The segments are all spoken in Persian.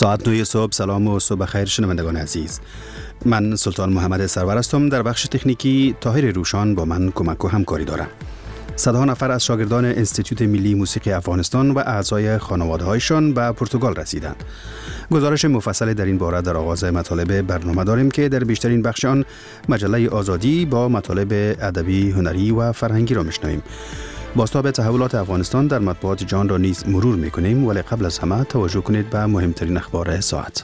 ساعت 9 صبح. سلام و صبح خیر شنوندگان عزیز. من سلطان محمد سرور هستم. در بخش تکنیکی طاهر روشان با من کمک و همکاری دارم. صدها نفر از شاگردان انستیتوت ملی موسیقی افغانستان و اعضای خانواده‌هایشان به پرتغال رسیدند. گزارش مفصل در این باره در آغاز مطالب برنامه داریم که در بیشترین بخش آن مجله آزادی با مطالب ادبی، هنری و فرهنگی را میشنویم. بازتاب تحولات افغانستان در مطبوعات جهان را نیز مرور میکنیم، ولی قبل از همه توجه کنید به مهمترین اخبار ساعت.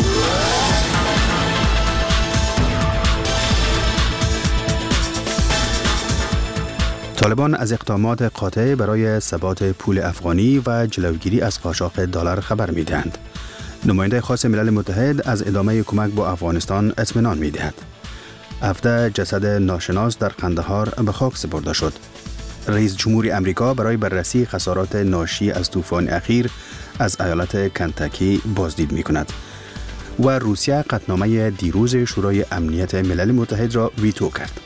طالبان از اقدامات قاطع برای ثبات پول افغانی و جلوگیری از قاچاق دلار خبر میدهند. نماینده خاص ملل متحد از ادامه کمک با افغانستان اطمینان میدهد. 17 جسد ناشناس در قندهار به خاک سپرده شد. رئیس جمهور امریکا برای بررسی خسارات ناشی از طوفان اخیر از ایالت کنتاکی بازدید می‌کند. و روسیه قطعنامه دیروز شورای امنیت ملل متحد را ویتو کرد.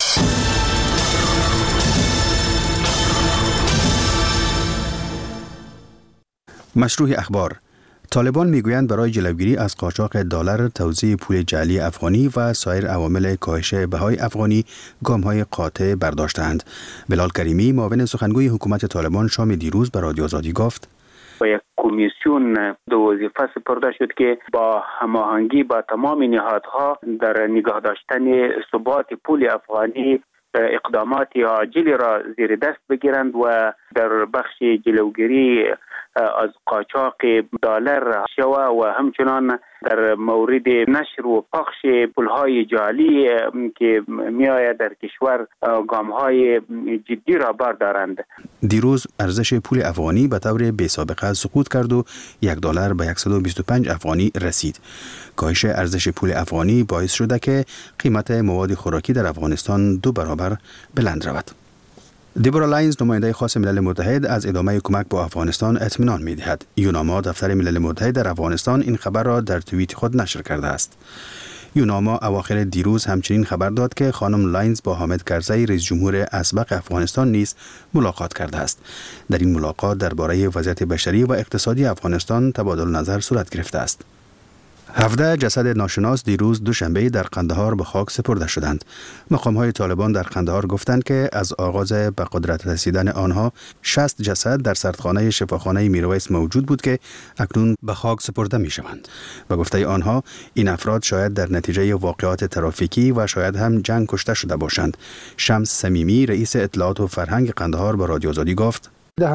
مشروع اخبار: طالبان میگویند برای جلوگیری از قاچاق دلار، توزیع پول جعلی افغانی و سایر عوامل کاهش بهای افغانی گام‌های قاطع برداشتند. بلال کریمی، معاون سخنگوی حکومت طالبان، شام دیروز به رادیو آزادی گفت: با یک کمیسیون دو وظیفه سپرده شد که با هماهنگی با تمام نهادها در نگاه داشتن ثبات پول افغانی اقدامات عاجلی را زیر دست بگیرند و در بخش جلوگیری از قاچاق دلار شوه و همچنان در مورد نشر و پخش پولهای جعلی که میآید در کشور گام‌های جدی را بردارند. دیروز ارزش پول افغانی به طور بی سابقه سقوط کرد و $1 به 125 افغانی رسید. کاهش ارزش پول افغانی باعث شده که قیمت مواد خوراکی در افغانستان 2 برابر بلند رود. دیبورا لاینز، نماینده خاص ملل متحد از ادامه کمک با افغانستان اطمینان می‌دهد. یوناما، دفتر ملل متحد در افغانستان، این خبر را در توییت خود نشر کرده است. یوناما اواخر دیروز همچنین خبر داد که خانم لاینز با حامد کرزی، رئیس جمهور اسبق افغانستان، نیز ملاقات کرده است. در این ملاقات درباره وضعیت بشری و اقتصادی افغانستان تبادل نظر صورت گرفته است. 17 جسد ناشناس دیروز دوشنبه در قندهار به خاک سپرده شدند. مقام‌های طالبان در قندهار گفتند که از آغاز به قدرت رسیدن آنها 60 جسد در سردخانه شفاخانه میرویس موجود بود که اکنون به خاک سپرده می‌شوند. به گفته آنها این افراد شاید در نتیجه واقعات ترافیکی و شاید هم جنگ کشته شده باشند. شمس صمیمی، رئیس اطلاعات و فرهنگ قندهار، با رادیو آزادی گفت: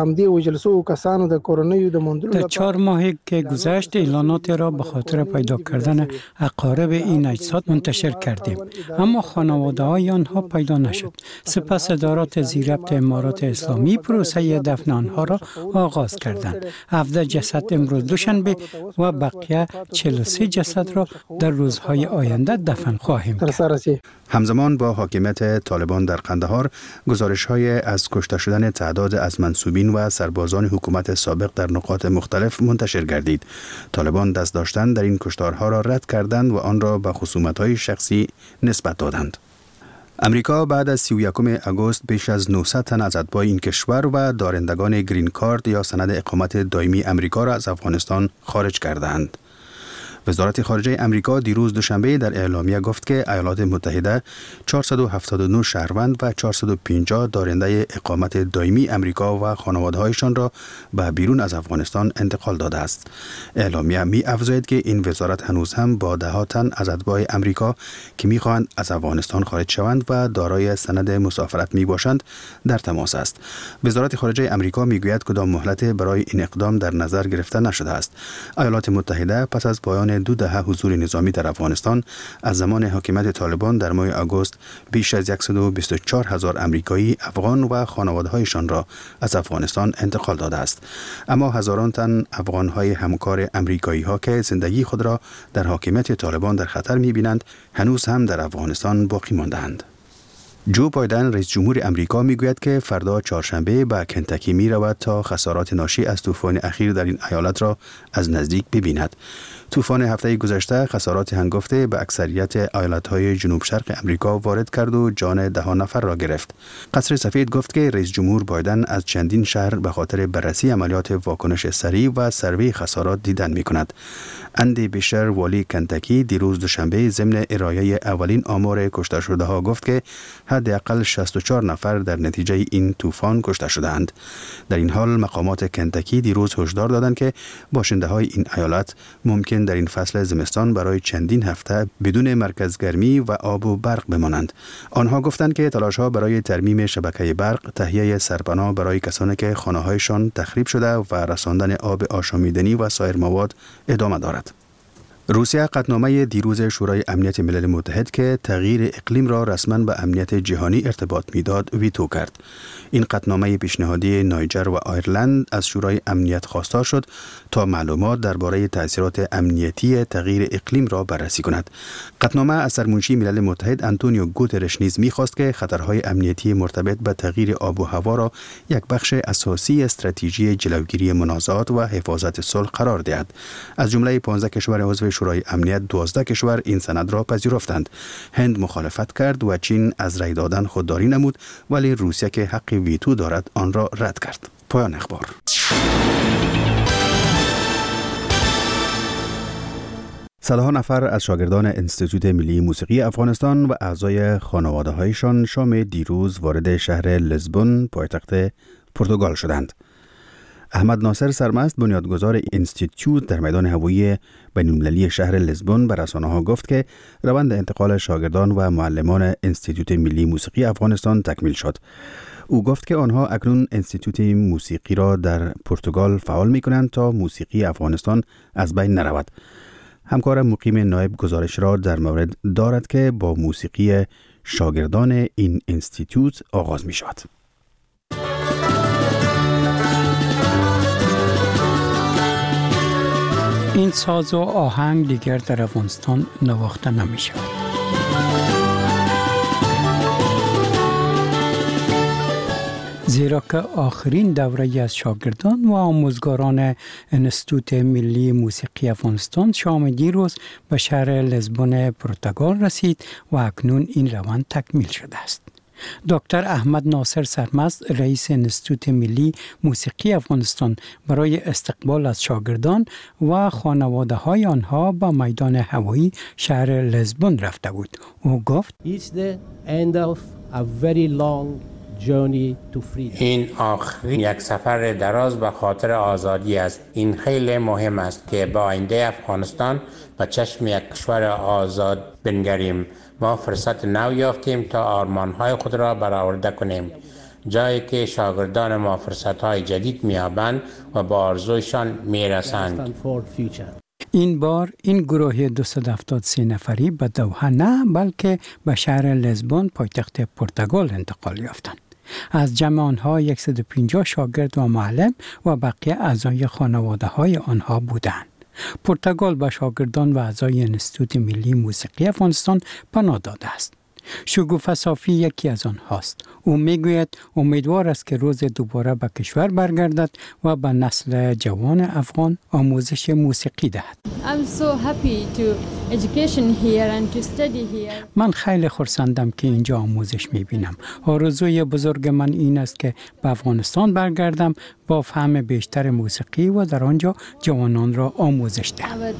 در 4 ماهی که گذشت اعلانات را به خاطر پیدا کردن اقارب این اجساد منتشر کردیم، اما خانواده های آنها پیدا نشد. سپس ادارات زیربط امارات اسلامی پروسه دفن آنها را آغاز کردند. 17 جسد امروز دوشنبه و بقیه 43 جسد را در روزهای آینده دفن خواهیم کرد. همزمان با حاکمیت طالبان در قندهار، گزارش‌های از کشته شدن تعداد از منسوبین و سربازان حکومت سابق در نقاط مختلف منتشر گردید. طالبان دست داشتن در این کشتارها را رد کردند و آن را به خصومت‌های شخصی نسبت دادند. امریکا بعد از 31 آگوست بیش از 900 تن از اتباع این کشور و دارندگان گرین کارت یا سند اقامت دائمی امریکا را از افغانستان خارج کردند. وزارت خارجه امریکا دیروز دوشنبه در اعلامیه گفت که ایالات متحده 479 شهروند و 450 دارنده اقامت دائمی امریکا و خانواده‌هایشان را به بیرون از افغانستان انتقال داده است. اعلامیه می‌افزاید که این وزارت هنوز هم با ده‌ها تن از اتباع امریکا که می‌خواهند از افغانستان خارج شوند و دارای سند مسافرت میباشند در تماس است. وزارت خارجه امریکا میگوید کدام مهلت برای این اقدام در نظر گرفته نشده است. ایالات متحده پس از پایان 2 دهه حضور نظامی در افغانستان از زمان حاکمیت طالبان در ماه آگوست بیش از 124,000 امریکایی، افغان و خانواده‌هایشان را از افغانستان انتقال داده است. اما هزاران تن افغان‌های همکار امریکایی‌ها که زندگی خود را در حاکمیت طالبان در خطر می‌بینند، هنوز هم در افغانستان باقی مانده‌اند. جو بایدن، رئیس جمهور امریکا، میگوید که فردا چهارشنبه به کنتاکی می رود تا خسارات ناشی از طوفان اخیر در این ایالت را از نزدیک ببیند. طوفان هفته گذشته خسارات هنگفته به اکثریت ایالت‌های جنوب شرق امریکا وارد کرد و جان 10 نفر را گرفت. قصر سفید گفت که رئیس جمهور بایدن از چندین شهر به خاطر بررسی عملیات واکنش سریع و سروی خسارات دیدن می‌کند. اندی بیشر والی کنتاکی دیروز دوشنبه ضمن ارائه اولین آمار کشته شده ها گفت که حداقل 64 نفر در نتیجه این طوفان کشته شدند. در این حال مقامات کنتاکی دیروز هشدار دادند که باشنده های این ایالت ممکن در این فصل زمستان برای چندین هفته بدون مرکز گرمی و آب و برق بمانند. آنها گفتند که تلاش ها برای ترمیم شبکه برق، تهیه سرپناه برای کسانی که خانه هایشان تخریب شده و رساندن آب آشامیدنی و سایر مواد ادامه دارد. روسیه قطعنامه دیروز شورای امنیت ملل متحد که تغییر اقلیم را رسما به امنیت جهانی ارتباط میداد ویتو کرد. این قطعنامه پیشنهادی نایجر و آیرلند از شورای امنیت خواستار شد تا معلومات درباره تأثیرات امنیتی تغییر اقلیم را بررسی کند. قطعنامه از سرمنشی ملل متحد آنتونیو گوترش نیز می‌خواست که خطرهای امنیتی مرتبط به تغییر آب و هوا را یک بخش اساسی استراتژی جلوگیری منازعات و حفاظت صلح قرار دهد. از جمله 15 کشور عضو شورای امنیت 12 کشور این سند را پذیرفتند. هند مخالفت کرد و چین از رای دادن خودداری نمود، ولی روسیه که حق ویتو دارد آن را رد کرد. پایان اخبار. صدها نفر از شاگردان انستیتوت ملی موسیقی افغانستان و اعضای خانواده‌هایشان شام دیروز وارد شهر لیسبون پایتخت پرتغال شدند. احمد ناصر سرمست بنیادگذار انستیتوت در میدان هوایی بین‌المللی شهر لیسبون به رسانه‌ها گفت که روند انتقال شاگردان و معلمان انستیتوت ملی موسیقی افغانستان تکمیل شد. او گفت که آنها اکنون انستیتوت موسیقی را در پرتغال فعال می‌کنند تا موسیقی افغانستان از بین نرود. همکار مقیم نایب گزارش را در مورد دارد که با موسیقی شاگردان این انستیتوت آغاز می‌شود. این ساز و آهنگ دیگر در افغانستان نواخته نمی شود. زیرا که آخرین دوره از شاگردان و آموزگاران انستیتوت ملی موسیقی افغانستان شام دیروز به شهر لیسبون پرتغال رسید و اکنون این روند تکمیل شده است. دکتر احمد ناصر سرمست رئیس انستیتوت ملی موسیقی افغانستان برای استقبال از شاگردان و خانواده های آنها به میدان هوایی شهر لیسبون رفته بود. او گفت این آخرین یک سفر دراز به خاطر آزادی است. این خیلی مهم است که با آینده افغانستان به چشم یک کشور آزاد بنگریم. ما فرصت نو یافتیم تا آرمان‌های خود را برآورده کنیم، جایی که شاگردان ما فرصت‌های جدید می‌یابند و با آرزویشان می‌رسند. این بار این گروه 273 نفری به دوحه نه بلکه به شهر لیسبون پایتخت پرتغال انتقال یافتند. از جمع آنها 150 شاگرد و معلم و بقیه اعضای خانواده های آنها بودند. پرتغال به شاگردان و اعضای انستیتوت ملی موسیقی افغانستان پناه داده است. شگوفه صافی یکی از آنهاست. او میگوید امیدوار است که روز دوباره به کشور برگردد و به نسل جوان افغان آموزش موسیقی دهد. من خیلی خرسندم که اینجا آموزش میبینم. آرزوی بزرگ من این است که به افغانستان برگردم با فهم بیشتر موسیقی و در آنجا جوانان را آموزش دهم.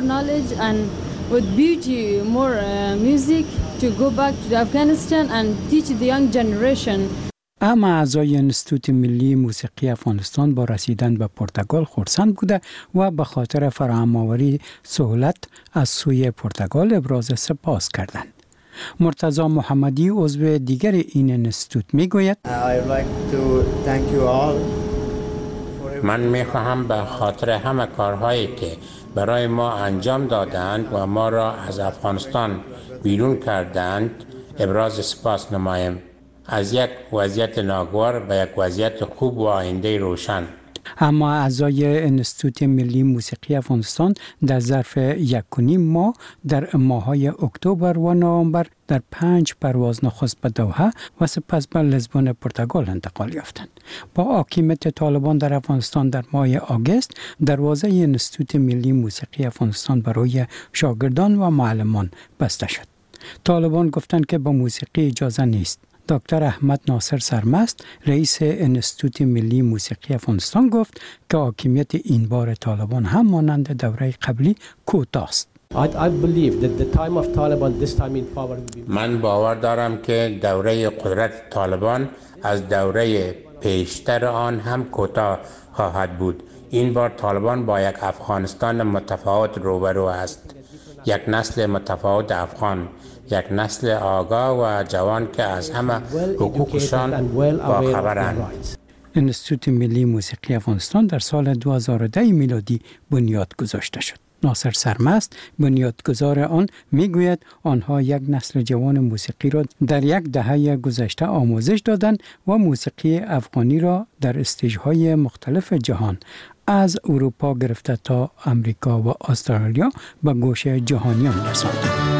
اما اعضای انستیتوت ملی موسیقی افغانستان با رسیدن به پرتغال خرسند بوده و به خاطر فراهم آوری سهولت از سوی پرتغال ابراز سپاس کردند. مرتضی محمدی عضو دیگر این انستیتوت میگوید من میخواهم به خاطر همه کارهایی که برای ما انجام دادند و ما را از افغانستان بیرون کردند ابراز سپاس نمایم. از یک وضعیت ناگوار به یک وضعیت خوب و آینده روشن. اما اعضای انستیتوت ملی موسیقی افغانستان در ظرف 1.5 ماه در ماه‌های اکتبر و نوامبر در 5 پرواز نخست به دوحه و سپس به لیسبون پرتغال انتقال یافتند. با حاکمیت طالبان در افغانستان در ماه آگوست دروازه انستیتوت ملی موسیقی افغانستان برای شاگردان و معلمان بسته شد. طالبان گفتند که با موسیقی اجازه نیست. دکتر احمد ناصر سرمست رئیس انستیتوت ملی موسیقی افغانستان گفت که حاکمیت این بار طالبان هم مانند دوره قبلی کوتاه است. من باور دارم که دوره قدرت طالبان از دوره پیشتر آن هم کوتاه خواهد بود. این بار طالبان با یک افغانستان متفاوت روبرو است. یک نسل متفاوت افغان، یک نسل آگاه و جوان که از همه حقوقشان با خبرند. انستیتوت ملی موسیقی افغانستان در سال 2010 میلادی بنیاد گذاشته شد. ناصر سرمست بنیادگذار آن میگوید آنها یک نسل جوان موسیقی را در یک دهه گذشته آموزش دادند و موسیقی افغانی را در استیج‌های مختلف جهان از اروپا گرفته تا امریکا و استرالیا به گوش جهانیان رساندند.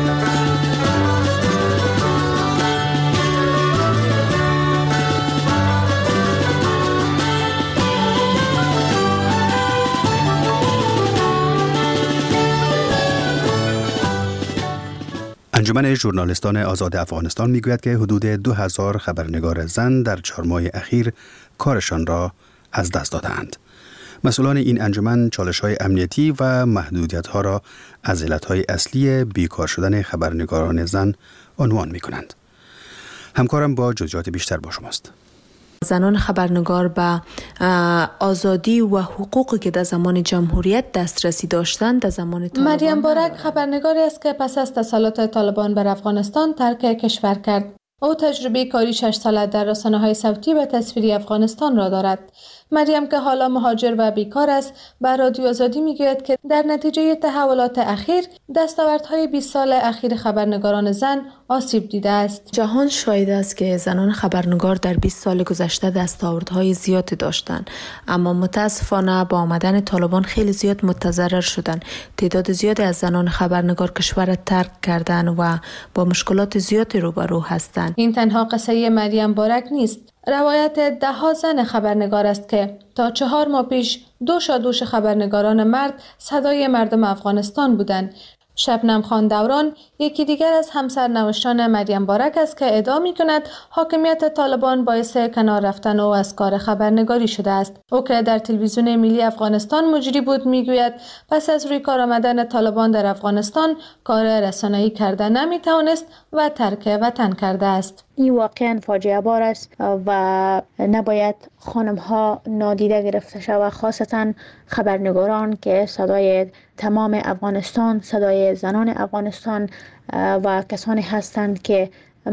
انجمن ژورنالیستان آزاد افغانستان میگوید که حدود 2000 خبرنگار زن در 4 ماه اخیر کارشان را از دست دادند. مسئولان این انجمن چالش‌های امنیتی و محدودیت‌ها را از علت‌های اصلی بیکار شدن خبرنگاران زن عنوان می‌کنند. همکارم با جزئیات بیشتر با شماست. زنان خبرنگار به آزادی و حقوقی که در زمان جمهوریت دسترسی داشتند در زمان طالبان. مریم بارک خبرنگاری است که پس از تسلط طالبان بر افغانستان ترک کشور کرد. او تجربه کاری 6 ساله در رسانه‌های صوتی و تصویری افغانستان را دارد. مریم که حالا مهاجر و بیکار است، به رادیو آزادی میگوید که در نتیجه تحولات اخیر دستاوردهای 20 سال اخیر خبرنگاران زن آسیب دیده است. جهان شاهد است که زنان خبرنگار در 20 سال گذشته دستاوردهای زیادی داشتند، اما متاسفانه با آمدن طالبان خیلی زیاد متضرر شدند. تعداد زیادی از زنان خبرنگار کشور را ترک کردند و با مشکلات زیادی روبرو هستند. این تنها قصه مریم بارک نیست. روایت 10 زن خبرنگار است که تا 4 ماه پیش دوش خبرنگاران مرد صدای مردم افغانستان بودند. شبنم خان دوران یکی دیگر از همسرنوشتان مریم بارک است که ادعا می‌کند حاکمیت طالبان باعث کنار رفتن او از کار خبرنگاری شده است. او که در تلویزیون ملی افغانستان مجری بود میگوید پس از روی کار آمدن طالبان در افغانستان کار رسانه‌ای کردن نمی‌توانست و ترک وطن کرده است. این واقعا فاجعه بار است و نباید خانم‌ها نادیده گرفته شود، خاصتا خبرنگاران که صدای تمام افغانستان، صدای زنان افغانستان و کسانی هستند که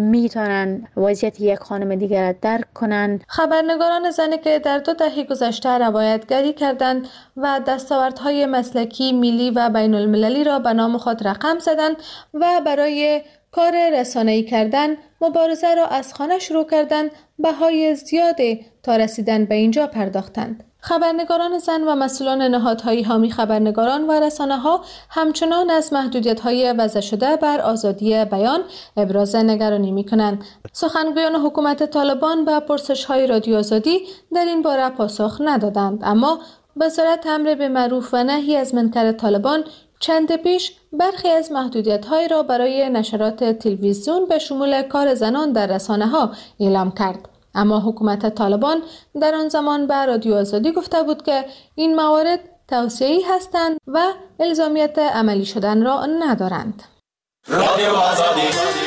میتونن وضعیت یک خانم دیگر را درک کنند. خبرنگاران زنی که در 2 دهه گذشته روایتگری کردند و دستاوردهای مسلکی، ملی و بین المللی را به نام خود رقم زدند و برای کار رسانه‌ای کردن مبارزه را از خانه شروع کردند، بهای زیادی تا رسیدن به اینجا پرداختند. خبرنگاران زن و مسئولان نهادهای حامی خبرنگاران و رسانه‌ها همچنان از محدودیت‌های وضع شده بر آزادی بیان ابراز نگرانی می‌کنند. سخنگویان حکومت طالبان به پرسش‌های رادیو آزادی در این باره پاسخ ندادند، اما وزارت امر به معروف و نهی از منکر طالبان چند پیش برخی از محدودیت‌های را برای نشرات تلویزیون به شمول کار زنان در رسانه‌ها اعلام کرد. اما حکومت طالبان در آن زمان به رادیو آزادی گفته بود که این موارد توصیه‌ای هستند و الزامیت عملی شدن را ندارند. رادیو آزادی.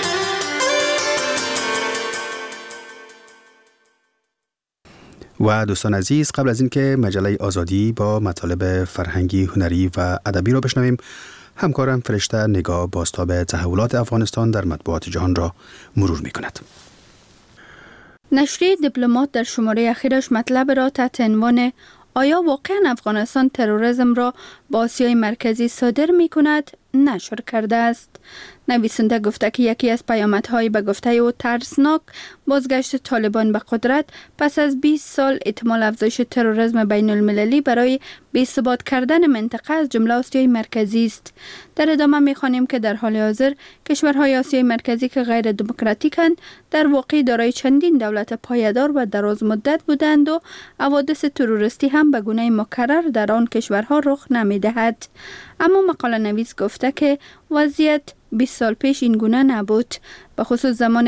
و دوستان عزیز، قبل از اینکه مجله آزادی با مطالب فرهنگی، هنری و ادبی را بشنویم، همکارم فرشته نگاه بازتاب تحولات افغانستان در مطبوعات جهان را مرور می‌کند. نشریه دیپلمات در شماره اخیرش مطلب را تحت عنوان آیا واقعا افغانستان تروریسم را با آسیای مرکزی صادر می کند نشر کرده است. نویسنده گفته که یکی از پیامدهای به گفته او ترسناک بازگشت طالبان به قدرت پس از 20 سال احتمال افزایش تروریسم بین المللی برای بی‌ثبات کردن منطقه از جمله آسیای مرکزی است. در ادامه می‌خوانیم که در حال حاضر کشورهای آسیای مرکزی که غیر دموکراتیکند در واقع دارای چندین دولت پایدار و دراز مدت بودند و حوادث تروریستی هم به گونه مکرر در آن کشورها رخ نمی‌دهد. اما مقاله نویس گفته که وضعیت 20 سال پیش این گونه نبود، به خصوص زمان